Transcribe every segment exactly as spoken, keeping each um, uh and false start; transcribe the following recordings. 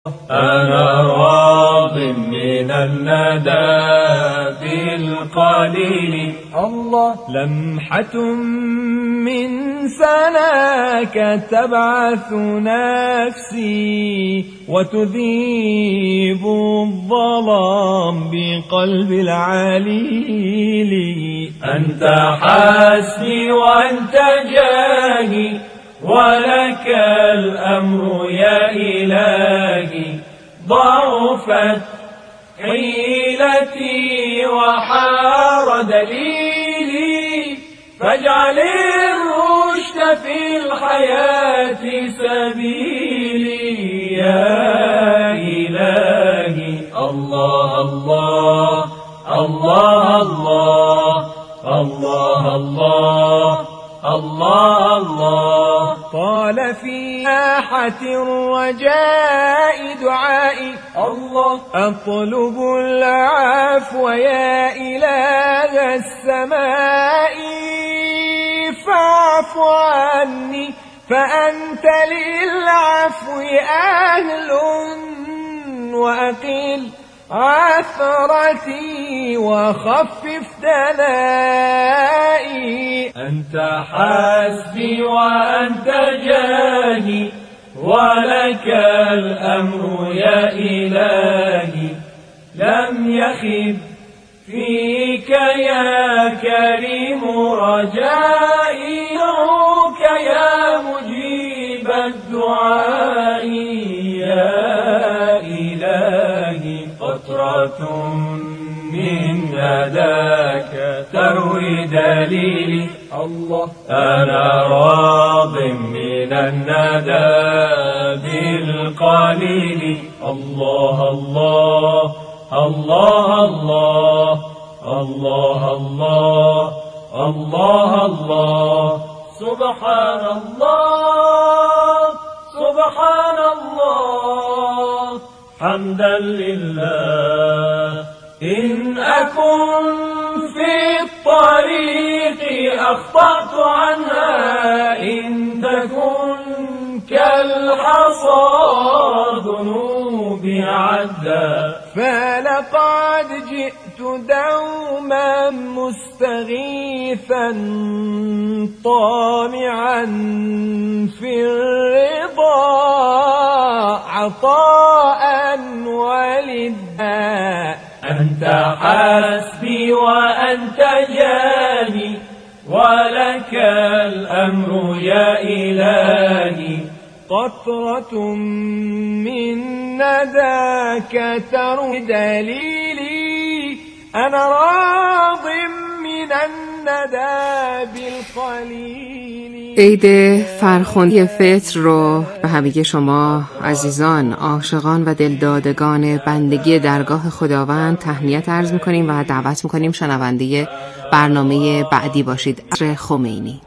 أنا راض من الندى بالقليل. الله. لمحة من سناك تبعث نفسي وتذيب الظلام بقلب العليل. أنت حسبي وأنت جاهي ولك الأمر يا إلهي. ضعفت حيلتي وحار دليلي فاجعل الرشد في الحياة سبيلي يا إلهي. الله الله الله الله الله الله الله الله. طال في آحة الرجاء دعائي. الله. أطلب العفو يا إله السماء فاعف عني فأنت للعفو أهل وأقل عثرتي وخفف دلائي. أنت حسبي وأنت جاهي ولك الأمر يا إلهي. لم يخب فيك يا كريم رجائي نوك يا مجيب الدعاء يا إلهي. قطرة من نداك تروي دليلي. الله. أنا راض من الندى بالقليل. الله الله الله الله الله الله الله الله. سبحان الله سبحان الله حمدا لله. إن أكن في الطريق أخطأت عنها إن تكن كالحصى ذنوبي عدا. فلقد جئت دوما مستغيثا طامعا في الرضا عطاء وللداء. أنت حسبي وأنت جاهي ولك الأمر يا إلهي. قطرة من نداك تروي دليلي. أنا راض من الندى بالقليل. عید فرخنده فطر رو به همه شما عزیزان، عاشقان و دلدادگان بندگی درگاه خداوند تهنیت عرض میکنیم و دعوت میکنیم شنونده برنامه بعدی باشید. عصر خمینی.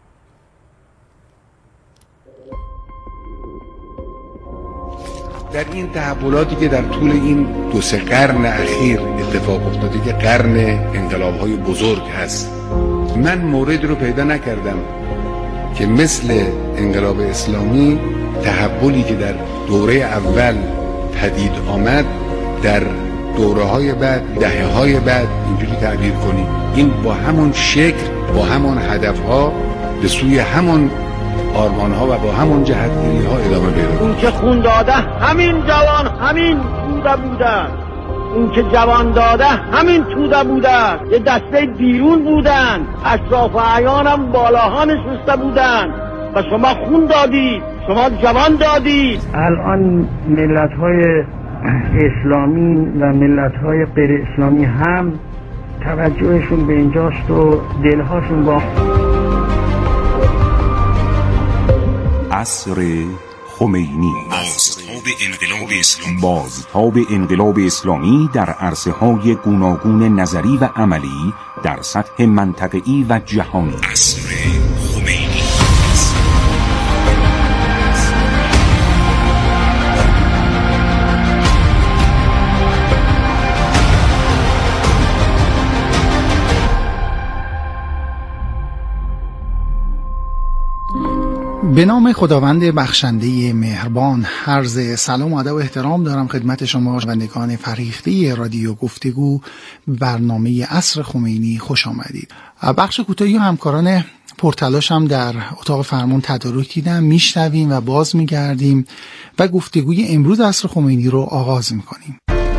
در این تحولاتی که در طول این دو سه قرن اخیر اتفاق افتاده که قرن انقلاب‌های بزرگ هست، من موردی رو پیدا نکردم که مثل انقلاب اسلامی تحولی که در دوره اول پدید آمد در دوره‌های بعد، دهه‌های بعد اینجوری تعبیر کنیم. این با همون شکل، با همون هدف‌ها به سوی همون آرمان‌ها و با همون جهتگیری‌ها ادامه پیدا کنه. اون که خون داده همین جوان همین توده بودن، اون که جوان داده همین توده بودن. یه دسته بیرون بودن، اشراف و اعیان هم بالاها نشسته بودن و شما خون دادید، شما جوان دادید. الان ملت‌های اسلامی و ملت‌های غیر اسلامی هم توجهشون به اینجاست و دلهاشون با عصر خمینی. بازتاب انقلاب اسلامی بازتاب انقلاب اسلامی در عرصه های گوناگون نظری و عملی در سطح منطقه‌ای و جهانی. عصر خمینی. به نام خداوند بخشنده مهربان، عرض سلام و ادب و احترام دارم خدمت شما شنوندگان فریخته رادیو گفتگو برنامه عصر خمینی. خوش آمدید. بخش کوتاهی همکاران پرتلاش هم در اتاق فرمان تدارک دیدم، میشنویم و باز میگردیم و گفتگوی امروز عصر خمینی رو آغاز میکنیم.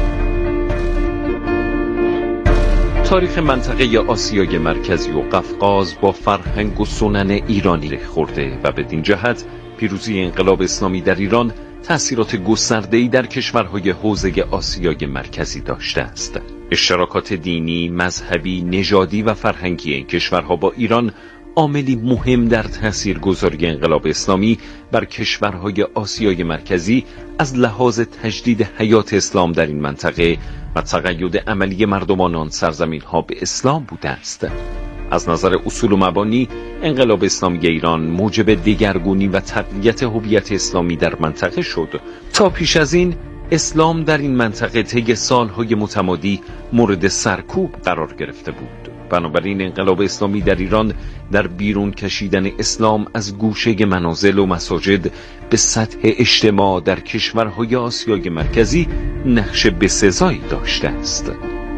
تاریخ منطقه آسیای مرکزی و قفقاز با فرهنگ و سنن ایرانی ره خورده و بدین جهت پیروزی انقلاب اسلامی در ایران تأثیرات گسترده‌ای در کشورهای حوزه آسیای مرکزی داشته است. اشتراکات دینی، مذهبی، نژادی و فرهنگی این کشورها با ایران عاملی مهم در تاثیرگذاری انقلاب اسلامی بر کشورهای آسیای مرکزی از لحاظ تجدید حیات اسلام در این منطقه و تقید عملی مردمان آن سرزمین‌ها به اسلام بوده است. از نظر اصول و مبانی، انقلاب اسلامی ایران موجب دگرگونی و تقویت هویت اسلامی در منطقه شد. تا پیش از این اسلام در این منطقه طی سالهای متمادی مورد سرکوب قرار گرفته بود. بنابراین انقلاب اسلامی در ایران در بیرون کشیدن اسلام از گوشه منازل و مساجد به سطح اجتماع در کشورهای آسیای مرکزی نقش بسزایی داشته است.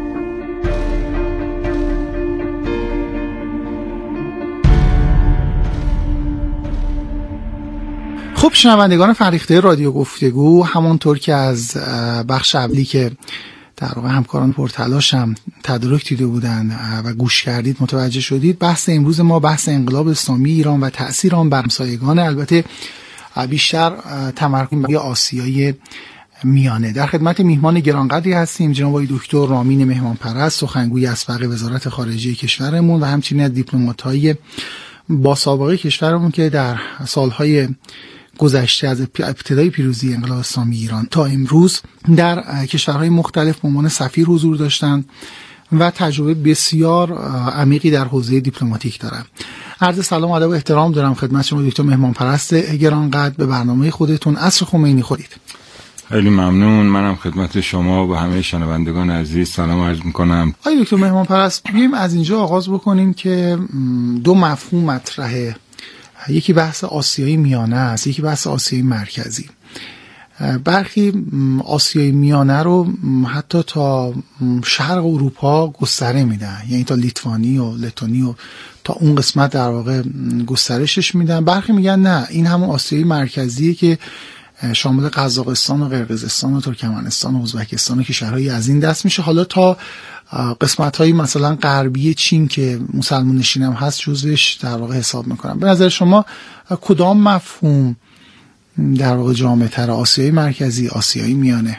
خب شنوندگان فریخته رادیو گفتگو، همونطور که از بخش اولی که در واقع همکاران پرتلاش هم تدارک دیده بودند و گوش کردید متوجه شدید، بحث امروز ما بحث انقلاب اسلامی ایران و تأثیر آن بر همسایگان، البته بیشتر تمرکز بر آسیای میانه. در خدمت میهمان گرانقدری هستیم، جناب آقای دکتر رامین مهمانپرست، سخنگوی اسبق وزارت خارجه کشورمون و همچنین از دیپلمات‌های با سابقه کشورمون که در سالهای گذشته از ابتدای پیروزی انقلاب اسلامی ایران تا امروز در کشورهای مختلف به عنوان سفیر حضور داشتند و تجربه بسیار عمیقی در حوزه دیپلماتیک دارند. عرض سلام و ادب و احترام دارم خدمت شما دکتر مهمانپرست گرانقدر، به برنامه خودتون عصر خمینی خورید. خیلی ممنون. منم خدمت شما و همه شنوندگان عزیز سلام عرض میکنم. آقای دکتر مهمانپرست، بیایم از اینجا آغاز بکنیم که دو مفهوم مطرحه، یکی بحث آسیای میانه است، یکی بحث آسیای مرکزی. برخی آسیای میانه رو حتی تا شرق اروپا گستره میدن، یعنی تا لیتوانی و لتونی و تا اون قسمت در واقع گسترشش میدن. برخی میگن نه، این همون آسیای مرکزیه که شامل قزاقستان و قرقیزستان و ترکمنستان و ازبکستان و کشورهای از این دست میشه، حالا تا قسمت‌های مثلا غربی چین که مسلمان نشین هم هست جزوش در واقع حساب میکنم. به نظر شما کدام مفهوم در واقع جامع‌تر، آسیای مرکزی، آسیای میانه؟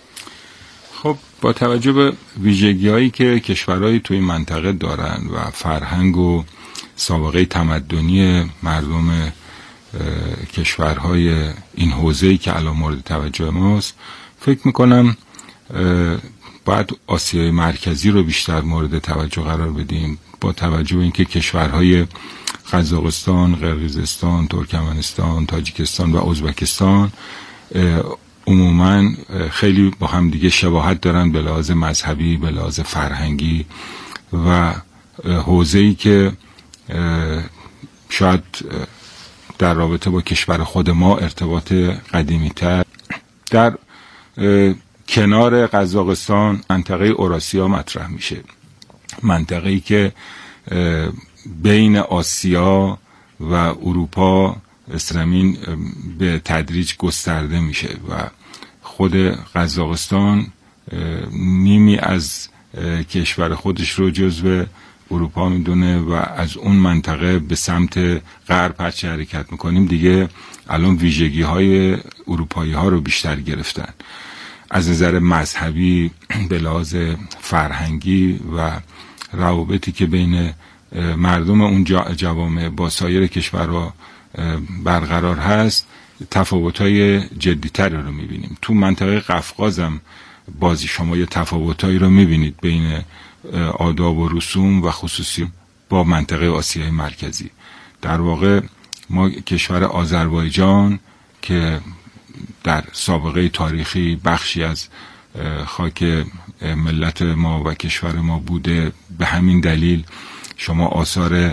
خب با توجه به ویژگی‌هایی که کشورهای توی منطقه دارن و فرهنگ و سابقه تمدنی مردم کشورهای این حوزه‌ای که الان مورد توجه ماست، فکر میکنم باید آسیای مرکزی رو بیشتر مورد توجه قرار بدیم، با توجه به اینکه کشورهای قزاقستان، قرقیزستان، ترکمنستان، تاجیکستان و ازبکستان عموماً خیلی با هم دیگه شباهت دارن به لحاظ مذهبی، به لحاظ فرهنگی و حوزه‌ای که شاید در رابطه با کشور خود ما ارتباط قدیمی‌تر. در کنار قزاقستان منطقه اوراسیا مطرح میشه، منطقه‌ای که بین آسیا و اروپا استرامین به تدریج گسترده میشه و خود قزاقستان نیمی از کشور خودش رو جزو اروپا میدونه و از اون منطقه به سمت غرب هرچی حرکت میکنیم دیگه الان ویژگی های اروپایی ها رو بیشتر گرفتن. از نظر مذهبی، به لحاظ فرهنگی و روابطی که بین مردم اون جوامع با سایر کشورها برقرار هست، تفاوت‌های جدی‌تری رو می‌بینیم. تو منطقه قفقاز هم بازی شما یه تفاوت‌هایی رو می‌بینید بین آداب و رسوم و خصوصی با منطقه آسیای مرکزی. در واقع ما کشور آذربایجان که در سابقه تاریخی بخشی از خاک ملت ما و کشور ما بوده، به همین دلیل شما آثار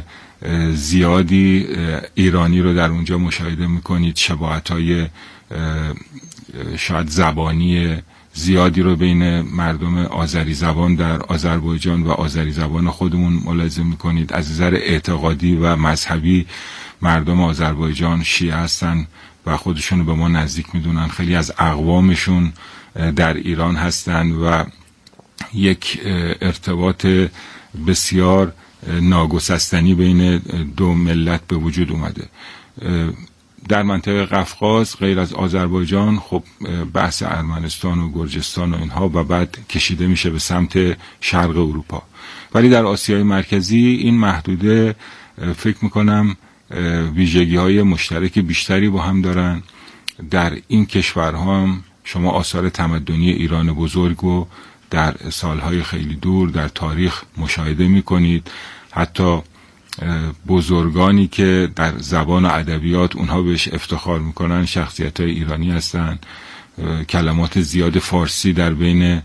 زیادی ایرانی رو در اونجا مشاهده میکنید. شباهت‌های شاید زبانی زیادی رو بین مردم آذری زبان در آذربایجان و آذری زبان خودمون ملاحظه میکنید. از نظر اعتقادی و مذهبی مردم آذربایجان شیعه هستن و خودشون رو به ما نزدیک میدونن. خیلی از اقوامشون در ایران هستن و یک ارتباط بسیار ناگسستنی بین دو ملت به وجود اومده. در منطقه قفقاز غیر از آذربایجان خب بحث ارمنستان و گرجستان و اینها و بعد کشیده میشه به سمت شرق اروپا. ولی در آسیای مرکزی این محدوده فکر میکنم ویژگی های مشترک بیشتری با هم دارن. در این کشورها هم شما آثار تمدنی ایران بزرگ رو در سالهای خیلی دور در تاریخ مشاهده میکنید. حتی بزرگانی که در زبان و ادبیات اونها بهش افتخار میکنن شخصیت‌های ایرانی هستن. کلمات زیاد فارسی در بین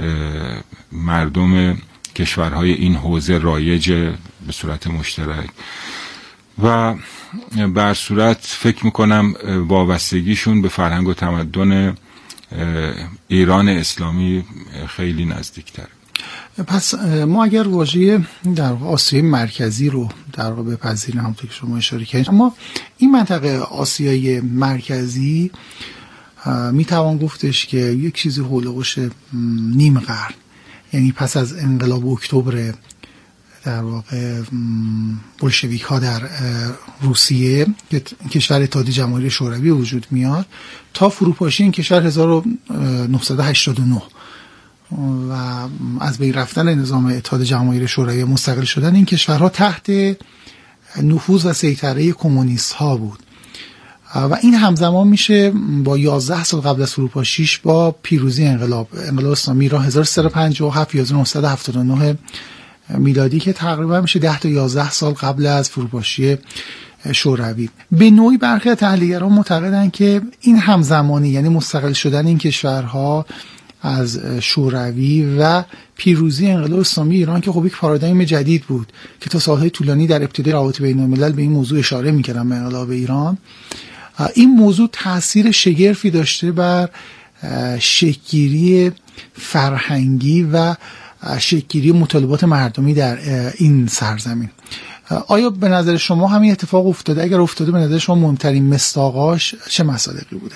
مردم کشورهای این حوزه رایج به صورت مشترک و بر صورت فکر میکنم وابستگیشون به فرهنگ و تمدن ایران اسلامی خیلی نزدیکتر. پس ما اگر واژه در آسیای مرکزی رو در واقع بپذیریم، همونطور که شما اشاره کردید، اما این منطقه آسیای مرکزی میتوان گفتش که یک چیزی حولوش نیم قرن، یعنی پس از انقلاب اکتبر در واقع بولشویک ها در روسیه که کشور اتحادیه جماهیر شوروی وجود میاد تا فروپاشی این کشور هزار و نهصد و هشتاد و نه و از بین رفتن نظام اتحاد جماهیر شوروی مستقل شدن این کشورها تحت نفوذ و سیطره کمونیست ها بود و این همزمان میشه با یازده سال قبل از فروپاشیش با پیروزی انقلاب انقلاب اسلامی ایران هزار و سیصد و پنجاه و هفت یا هزار و نهصد و هفتاد و نه میلادی که تقریبا میشه ده تا یازده سال قبل از فروپاشی شوروی. به نوعی برخی از تحلیلگران معتقدند که این همزمانی، یعنی مستقل شدن این کشورها از شوروی و پیروزی انقلاب اسلامی ایران که خب یک پارادایم جدید بود که تا سالهای طولانی در ابتدای روابط بین الملل به این موضوع اشاره می‌کردن، به انقلاب ایران، این موضوع تاثیر شگرفی داشته بر شکل‌گیری فرهنگی و شکل‌گیری مطالبات مردمی در این سرزمین. آیا به نظر شما همین اتفاق افتاده؟ اگر افتاده به نظر شما مهمترین مصداقاش چه مسائلی بوده؟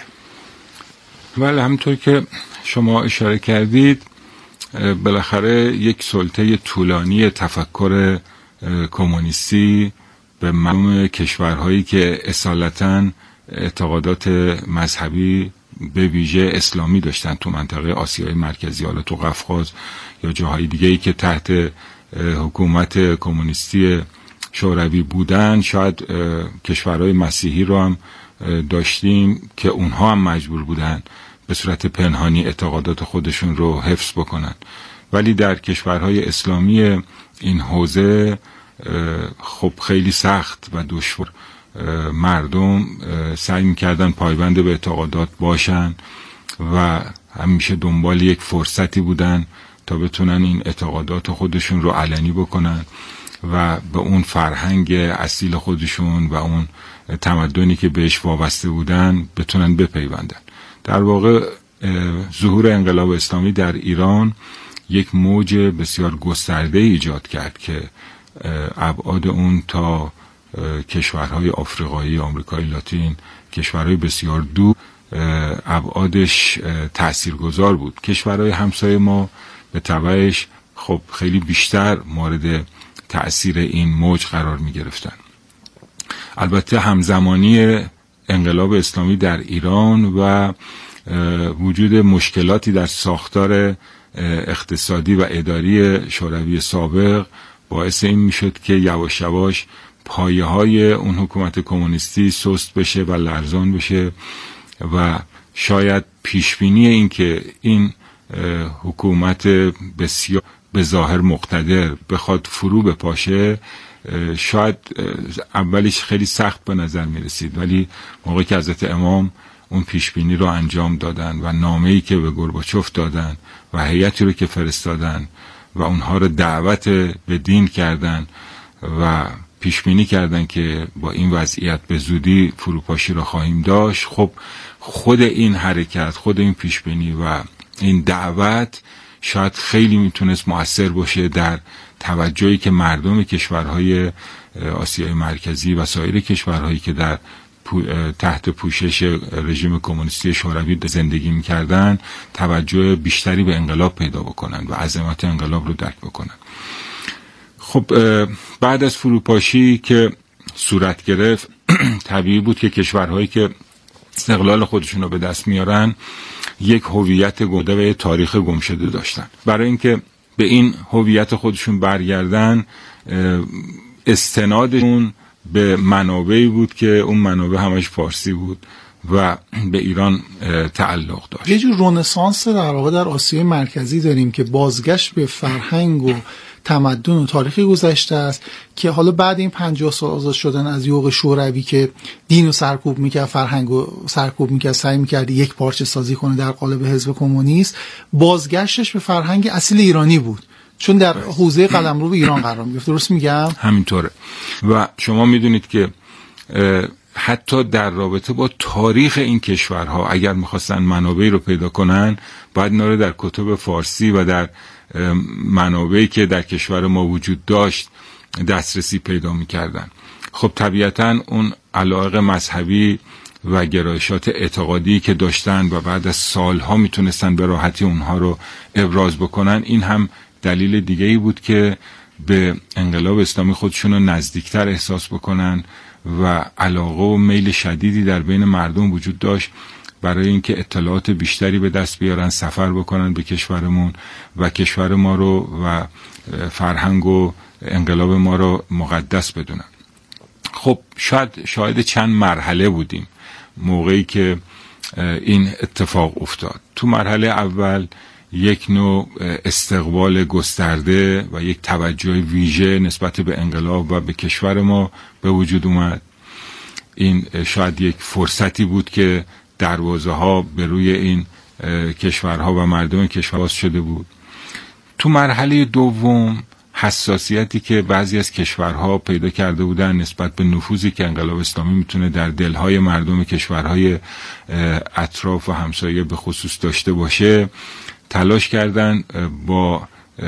بله، همونطور که شما اشاره کردید بالاخره یک سلطه طولانی تفکر کمونیستی به مردم کشورهایی که اصالتاً اعتقادات مذهبی به ویژه اسلامی داشتن تو منطقه آسیای مرکزی، حالا تو قفقاز یا جاهای دیگه‌ای که تحت حکومت کمونیستی شوروی بودن، شاید کشورهای مسیحی رو هم داشتیم که اونها هم مجبور بودن به صورت پنهانی اعتقادات خودشون رو حفظ بکنن. ولی در کشورهای اسلامی این حوزه خب خیلی سخت و دشوار مردم سعی می‌کردن پایبند به اعتقادات باشن و همیشه دنبال یک فرصتی بودن تا بتونن این اعتقادات خودشون رو علنی بکنن و به اون فرهنگ اصیل خودشون و اون تمدنی که بهش وابسته بودن بتونن بپیوندن. در واقع ظهور انقلاب اسلامی در ایران یک موج بسیار گسترده ایجاد کرد که ابعاد اون تا کشورهای آفریقایی، آمریکای لاتین، کشورهای بسیار دور ابعادش تاثیرگذار بود. کشورهای همسایه ما به تبعش خب خیلی بیشتر مورد تأثیر این موج قرار می گرفتن. البته همزمانی انقلاب اسلامی در ایران و وجود مشکلاتی در ساختار اقتصادی و اداری شوروی سابق باعث این می شد که یواش یواش پایه های اون حکومت کمونیستی سست بشه و لرزان بشه و شاید پیشبینی این که این حکومت بسیار به ظاهر مقتدر بخواد فرو بپاشه شاید اولش خیلی سخت به نظر می رسید، ولی موقعی که حضرت امام اون پیشبینی رو انجام دادن و نامه‌ای که به گورباچوف دادن و هیئتی رو که فرستادن و اونها رو دعوت به دین کردن و پیش بینی کردن که با این وضعیت به زودی فروپاشی را خواهیم داشت. خب خود این حرکت، خود این پیش بینی و این دعوت شاید خیلی میتونست مؤثر باشه در توجهی که مردم کشورهای آسیای مرکزی و سایر کشورهایی که در تحت پوشش رژیم کمونیستی شوروی زندگی میکردن توجه بیشتری به انقلاب پیدا بکنن و عظمت انقلاب رو درک بکنن. خب بعد از فروپاشی که صورت گرفت طبیعی بود که کشورهایی که استقلال خودشون رو به دست میارن یک هویت گنده و تاریخ گمشده داشتن. برای اینکه به این هویت خودشون برگردن استنادشون به منابعی بود که اون منابع همش فارسی بود و به ایران تعلق داشت. یه جور رنسانس در واقع در آسیای مرکزی داریم که بازگشت به فرهنگ و تمدن و تاریخی گذشته است که حالا بعد این پنجاه سال آزاد شدن از یوغ شوروی که دین و سرکوب میکرد، فرهنگ و سرکوب میکرد، سعی میکرد یک پارچه سازی کنه در قالب حزب کمونیست، بازگشتش به فرهنگ اصیل ایرانی بود چون در حوزه قلمرو به ایران قرار میگرفت. درست میگم؟ همینطوره. و شما میدونید که حتی در رابطه با تاریخ این کشورها اگر میخواستن منابعی رو پیدا کنن باید اینا رو در کتب فارسی و در منابعی که در کشور ما وجود داشت دسترسی پیدا میکردن. خب طبیعتاً اون علاقه مذهبی و گرایشات اعتقادی که داشتن و بعد از سالها میتونستن به راحتی اونها رو ابراز بکنن، این هم دلیل دیگه ای بود که به انقلاب اسلامی خودشون رو نزدیکتر احساس بکنن و علاقه و میل شدیدی در بین مردم وجود داشت برای اینکه اطلاعات بیشتری به دست بیارن، سفر بکنن به کشورمون و کشور ما رو و فرهنگ و انقلاب ما رو مقدس بدونن. خب شاید شاهد چند مرحله بودیم موقعی که این اتفاق افتاد. تو مرحله اول یک نوع استقبال گسترده و یک توجه ویژه نسبت به انقلاب و به کشور ما به وجود اومد. این شاید یک فرصتی بود که دروازه ها به روی این کشورها و مردم کشور باز شده بود. تو مرحله دوم حساسیتی که بعضی از کشورها پیدا کرده بودن نسبت به نفوذی که انقلاب اسلامی میتونه در دلهای مردم کشورهای اطراف و همسایه به خصوص داشته باشه، تلاش کردن با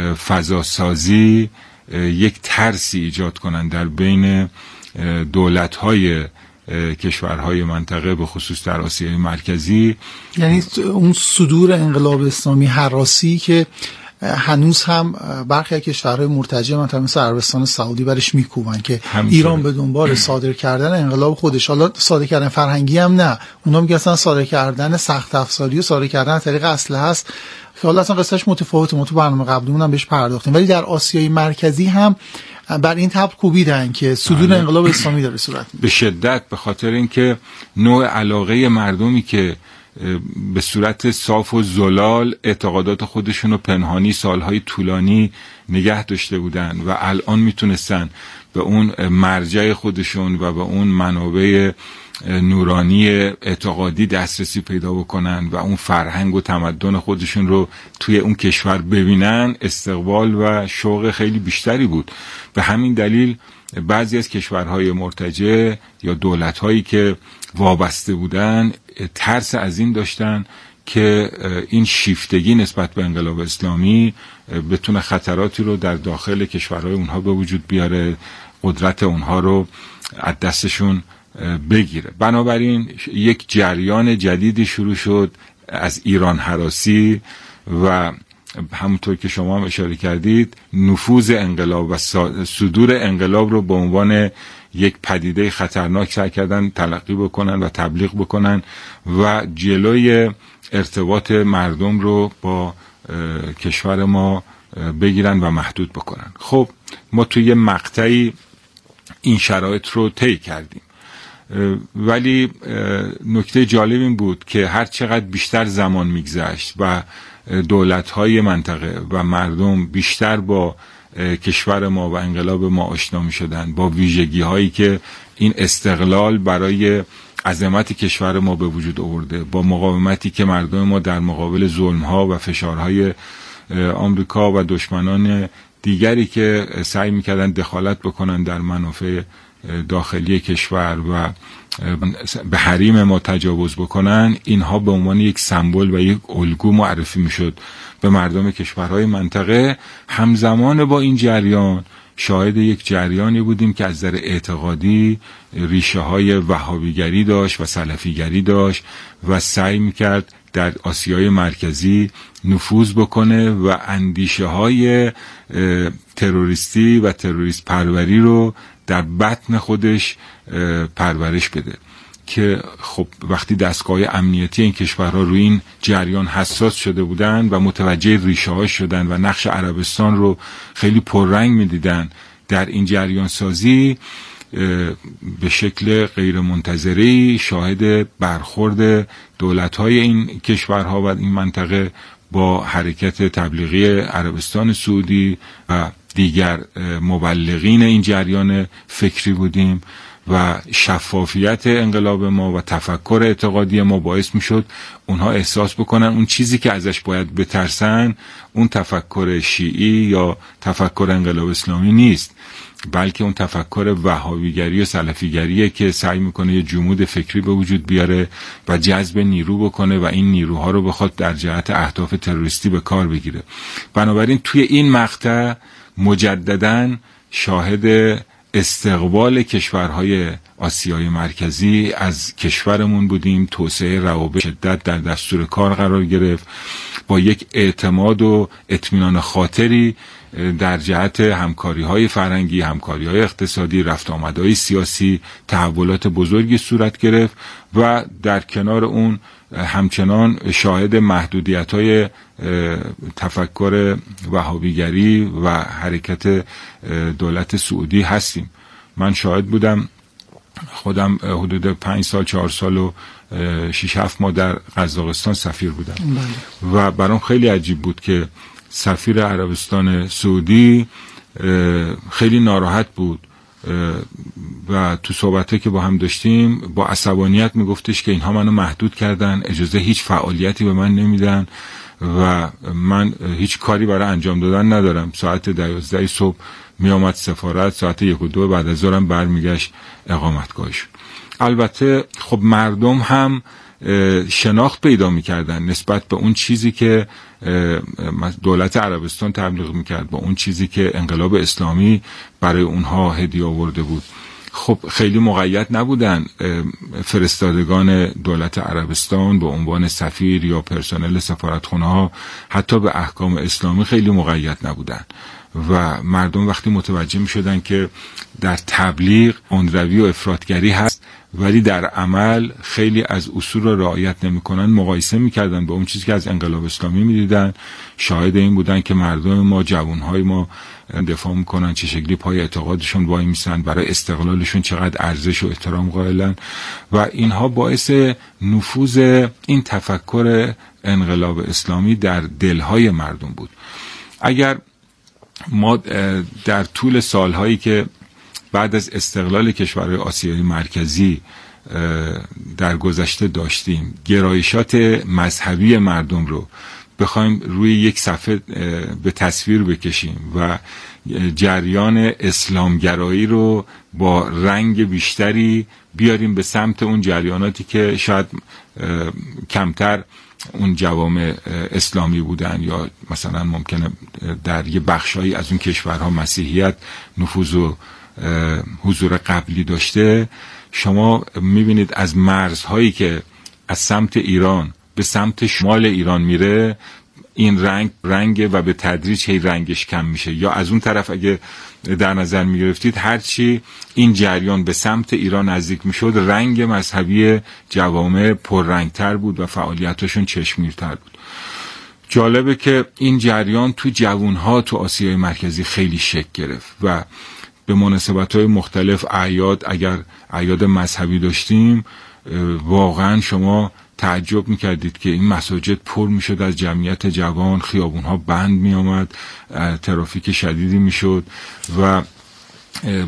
فضاسازی یک ترسی ایجاد کنن در بین دولت‌های کشورهای منطقه به خصوص در آسیای مرکزی. یعنی اون صدور انقلاب اسلامی هراسی که هنوز هم برخی از کشورهای مرتجع مثل عربستان سعودی برش میکوبن که ایران به دنبال صادر کردن انقلاب خودش، حالا صادر کردن فرهنگی هم نه، اونا میگن صادر کردن سخت افزاری و صادر کردن طریق اسلحه هست که حالا اصلا قصهش متفاوته. ما تو برنامه قبلیمون هم بهش پرداختیم. ولی در آسیای مرکزی هم بر این تبع کوبیدن که صدور انقلاب اسلامی داره صورت میگیره. به شدت، به خاطر اینکه نوع علاقه مردمی که به صورت صاف و زلال اعتقادات خودشون رو پنهانی سالهای طولانی نگه داشته بودن و الان میتونستن به اون مرجع خودشون و به اون منابع نورانی اعتقادی دسترسی پیدا بکنن و اون فرهنگ و تمدن خودشون رو توی اون کشور ببینن، استقبال و شوق خیلی بیشتری بود. به همین دلیل بعضی از کشورهای مرتجع یا دولت‌هایی که وابسته بودن ترس از این داشتن که این شیفتگی نسبت به انقلاب اسلامی بتونه خطراتی رو در داخل کشورهای اونها به وجود بیاره، قدرت اونها رو از دستشون بگیره. بنابراین یک جریان جدیدی شروع شد از ایران هراسی و همونطور که شما هم اشاره کردید نفوذ انقلاب و صدور انقلاب رو به عنوان یک پدیده خطرناک سعی کردن تلقی بکنن و تبلیغ بکنن و جلوی ارتباط مردم رو با کشور ما بگیرن و محدود بکنن. خب ما توی مقطعی این شرایط رو طی کردیم، ولی نکته جالب این بود که هر چقدر بیشتر زمان میگذشت و دولت‌های منطقه و مردم بیشتر با کشور ما و انقلاب ما آشنا می‌شدن، با ویژگی‌هایی که این استقلال برای عظمت کشور ما به وجود آورده، با مقاومتی که مردم ما در مقابل ظلم‌ها و فشارهای آمریکا و دشمنان دیگری که سعی میکردن دخالت بکنن در منافع داخلی کشور و به حریم ما تجاوز بکنن، اینها به عنوان یک سمبل و یک الگو معرفی میشد به مردم کشورهای منطقه. همزمان با این جریان شاهد یک جریانی بودیم که از نظر اعتقادی ریشه های وهابیگری داشت و سلفیگری داشت و سعی میکرد در آسیای مرکزی نفوذ بکنه و اندیشه های تروریستی و تروریست پروری رو در بطن خودش پرورش بده که خب وقتی دستگاه امنیتی این کشورها روی این جریان حساس شده بودن و متوجه ریشه ها شدن و نقش عربستان رو خیلی پررنگ میدیدن در این جریان سازی، به شکل غیر منتظری شاهد برخورد دولت‌های این کشورها و این منطقه با حرکت تبلیغی عربستان سعودی و دیگر مبلغین این جریان فکری بودیم و شفافیت انقلاب ما و تفکر اعتقادی ما باعث میشد اونها احساس بکنن اون چیزی که ازش باید بترسن اون تفکر شیعی یا تفکر انقلاب اسلامی نیست، بلکه اون تفکر وهابیگری و سلفیگریه که سعی میکنه یه جمود فکری به وجود بیاره و جذب نیرو بکنه و این نیروها رو بخواد در جهت اهداف تروریستی به کار بگیره. بنابراین توی این مقطع مجدداً شاهد استقبال کشورهای آسیای مرکزی از کشورمون بودیم، توسعه روابط شدت در دستور کار قرار گرفت با یک اعتماد و اطمینان خاطری در جهت همکاری‌های فرهنگی، همکاری‌های اقتصادی، رفت آمدهای سیاسی، تحولات بزرگی صورت گرفت و در کنار اون همچنان شاهد محدودیت‌های تفکر وهابیگری و حرکت دولت سعودی هستیم. من شاهد بودم، خودم حدود پنج سال چهار سال و شش هفت ماه در قزاقستان سفیر بودم بله. و برام خیلی عجیب بود که سفیر عربستان سعودی خیلی ناراحت بود و تو صحبته که با هم داشتیم با عصبانیت میگفتش که اینها منو محدود کردن، اجازه هیچ فعالیتی به من نمیدن و من هیچ کاری برای انجام دادن ندارم. ساعت دوازده صبح می آمد سفارت، ساعت یک و دو بعد از ظهرم برمیگشت اقامتگاهش. البته خب مردم هم شناخت پیدا میکردن نسبت به اون چیزی که دولت عربستان تبلیغ میکرد، با اون چیزی که انقلاب اسلامی برای اونها هدیه آورده بود. خب خیلی مقید نبودن فرستادگان دولت عربستان به عنوان سفیر یا پرسنل سفارتخانه ها، حتی به احکام اسلامی خیلی مقید نبودن و مردم وقتی متوجه می شدن که در تبلیغ اندروی و افراطگری هست ولی در عمل خیلی از اصول را رعایت نمی کنن، مقایسه می کردن با اون چیزی که از انقلاب اسلامی می دیدن. شاهد این بودن که مردم ما، جوانهای ما دفاع میکنن، چه شکلی پای اعتقادشون وای میسن، برای استقلالشون چقدر ارزش و احترام قائلن و اینها باعث نفوذ این تفکر انقلاب اسلامی در دلهای مردم بود. اگر ما در طول سالهایی که بعد از استقلال کشورهای آسیای مرکزی در گذشته داشتیم گرایشات مذهبی مردم رو بخوایم روی یک صفحه به تصویر بکشیم و جریان اسلامگرایی رو با رنگ بیشتری بیاریم به سمت اون جریاناتی که شاید کمتر اون جوامع اسلامی بودن یا مثلا ممکنه در یه بخشایی از اون کشورها مسیحیت نفوذ و حضور قبلی داشته، شما میبینید از مرزهایی که از سمت ایران به سمت شمال ایران میره این رنگ رنگ و به تدریج هی رنگش کم میشه، یا از اون طرف اگه در نظر میگرفتید هرچی این جریان به سمت ایران نزدیک میشد رنگ مذهبی جوامع پررنگتر بود و فعالیتاشون چشمگیرتر بود. جالبه که این جریان تو جوانها تو آسیای مرکزی خیلی شکل گرفت و به مناسبت‌های مختلف اعیاد، اگر اعیاد مذهبی داشتیم واقعا شما تعجب میکردید که این مساجد پر میشد از جمعیت جوان، خیابونها بند میامد، ترافیک شدیدی میشد و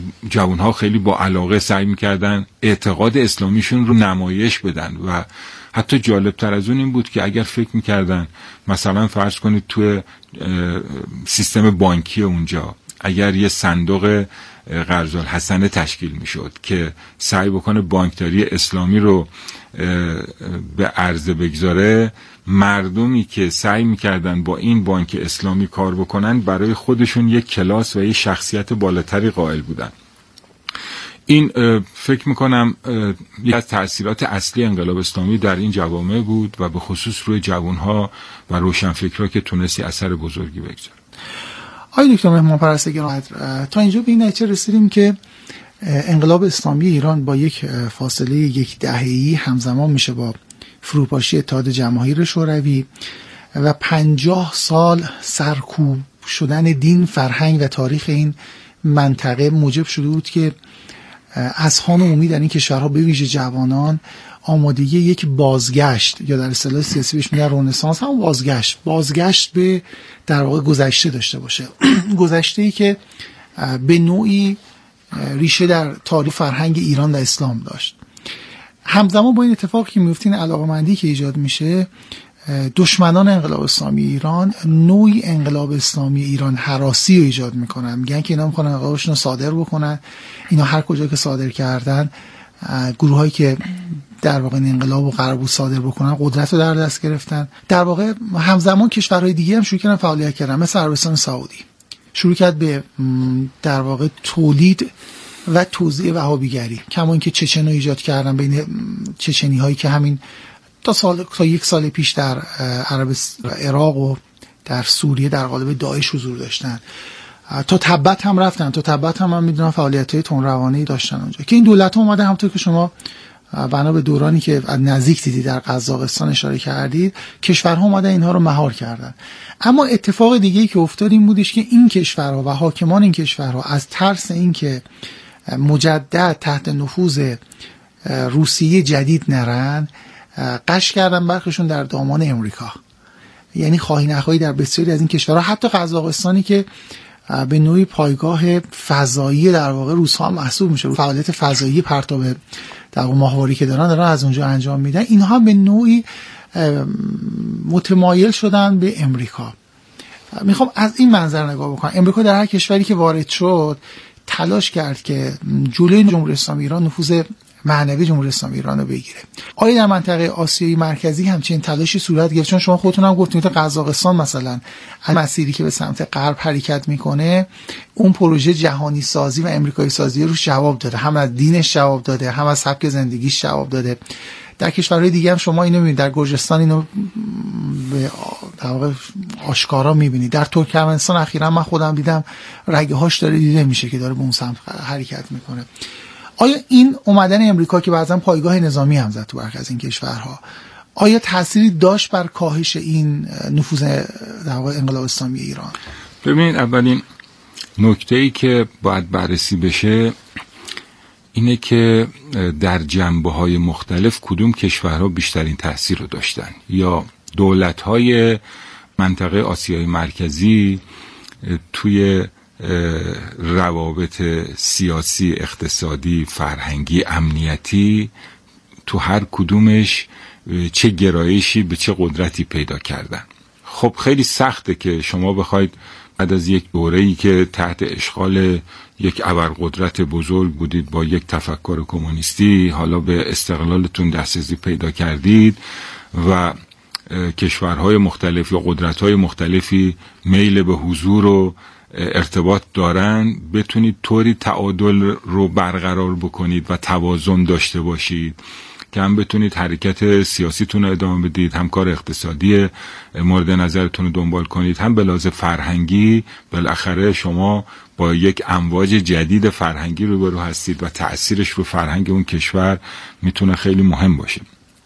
جوانها خیلی با علاقه سعی میکردن اعتقاد اسلامیشون رو نمایش بدن و حتی جالبتر از اون این بود که اگر فکر میکردن مثلا فرض کنید توی سیستم بانکی اونجا اگر یه صندوق قرض الحسنه تشکیل میشد که سعی بکنه بانکداری اسلامی رو به عرضه بگذاره، مردمی که سعی میکردن با این بانک اسلامی کار بکنن برای خودشون یک کلاس و یک شخصیت بالاتری قائل بودن. این فکر میکنم یک از تأثیرات اصلی انقلاب اسلامی در این جوامع بود و به خصوص روی جوانها و روشنفکرها که تونستی اثر بزرگی بگذاره. آقای دکتر مهمان پرست گرامی، تا اینجا به این نتیجه رسیدیم که انقلاب اسلامی ایران با یک فاصله یک دهه‌ای همزمان میشه با فروپاشی اتحاد جماهیر شوروی و پنجاه سال سرکوب شدن دین، فرهنگ و تاریخ این منطقه موجب شده بود که اذهان عمومی در این کشورها به ویژه جوانان آمادگی یک بازگشت یا در اصطلاح سیاسی بهش میگن رنسانس، هم بازگشت بازگشت به در واقع گذشته داشته باشه. گذشته‌ای که به نوعی ریشه در تاریخ فرهنگ ایران و اسلام داشت. همزمان با این اتفاقی که میفته، این علاقه‌مندی که ایجاد میشه، دشمنان انقلاب اسلامی ایران نوعی انقلاب اسلامی ایران هراسی رو ایجاد میکنن. میگن که اینا میخوان انقلابشون رو صادر بکنن. اینا هر کجا که صادر کردن، گروهایی که در واقع این انقلاب رو قرار بود صادر بکنن قدرت رو در دست گرفتن. در واقع همزمان کشورهای دیگه هم شروع کردن فعالیت کردن، مثل عربستان سعودی شروع کرد به در واقع تولید و توزیع وهابیگری، کما اینکه چچن رو ایجاد کردن بین چچنی هایی که همین تا سال تا یک سال پیش در عربستان، عراق و در سوریه در قالب داعش حضور داشتن، تا تبت هم رفتن. تا تبت هم من میدونم فعالیت‌های تندروانه‌ای داشتن اونجا که این دولت‌ها اومدن، همونطور که شما بنا به دورانی که از نزدیک دیدید در قزاقستان اشاره کردید، کشورها اومدن اینها رو مهار کردن. اما اتفاق دیگه‌ای که افتاد این بودش که این کشورها و حاکمان این کشورها از ترس اینکه مجدد تحت نفوذ روسیه جدید نرن، قش کردن برخشون در دامان امریکا. یعنی خواهی نخواهی در بسیاری از این کشورها، حتی قزاقستانی که به نوعی پایگاه فضایی در واقع روس‌ها محسوب میشه، فعالیت فضایی پرتاب در واقع ماهواری که دارن دارن از اونجا انجام میدن، اینها به نوعی متمایل شدن به امریکا. میخوام از این منظر نگاه بکنم. امریکا در هر کشوری که وارد شد تلاش کرد که جلوی جمهوری اسلامی ایران، نفوذ معنوی جمهوری اسلامی ایران رو بگیره. آیا در منطقه آسیای مرکزی همچین تلاشی صورت گرفت؟ چون شما خودتون هم گفتید قزاقستان مثلا مسیری که به سمت غرب حرکت میکنه، اون پروژه جهانی سازی و امریکایی سازی رو جواب داده، هم از دینش جواب داده، هم از سبک زندگیش جواب داده. در کشورهای دیگه هم شما اینو میبینید، در گرجستان اینو به در واقع آشکارا میبینید. در ترکمنستان اخیراً من خودم دیدم رگه هاش داره دیده میشه که داره به اون سمت حرکت میکنه. آیا این اومدن امریکا که بعضا پایگاه نظامی هم زد تو برخی از این کشورها، آیا تأثیری داشت بر کاهش این نفوذ در واقع انقلاب اسلامی ایران؟ ببینید، اولین نکته‌ای که باید بررسی بشه اینه که در جنبه‌های مختلف کدوم کشورها بیشترین تأثیر رو داشتن. یا دولت‌های منطقه آسیای مرکزی توی روابط سیاسی، اقتصادی، فرهنگی، امنیتی، تو هر کدومش چه گرایشی به چه قدرتی پیدا کردن. خب خیلی سخته که شما بخواید بعد از یک دوره‌ای که تحت اشغال یک ابرقدرت بزرگ بودید با یک تفکر کمونیستی، حالا به استقلالتون دسترسی پیدا کردید و کشورهای مختلف یا قدرت‌های مختلفی میل به حضور و ارتباط دارن، بتونید طوری تعادل رو برقرار بکنید و توازن داشته باشید که هم بتونید حرکت سیاسیتون رو ادامه بدید، هم کار اقتصادی مورد نظرتون رو دنبال کنید، هم به لحاظ فرهنگی بالاخره شما با یک امواج جدید فرهنگی روبرو هستید و تأثیرش رو فرهنگ اون کشور میتونه خیلی مهم باشه.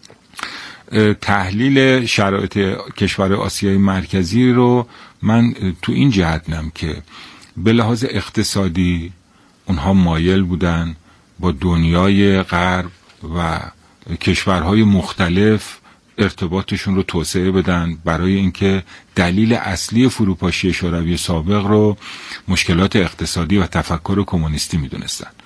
تحلیل شرایط کشور آسیای مرکزی رو من تو این جهتم که به لحاظ اقتصادی اونها مایل بودن با دنیای غرب و کشورهای مختلف ارتباطشون رو توسعه بدن، برای اینکه دلیل اصلی فروپاشی شوروی سابق رو مشکلات اقتصادی و تفکر کمونیستی میدونستن.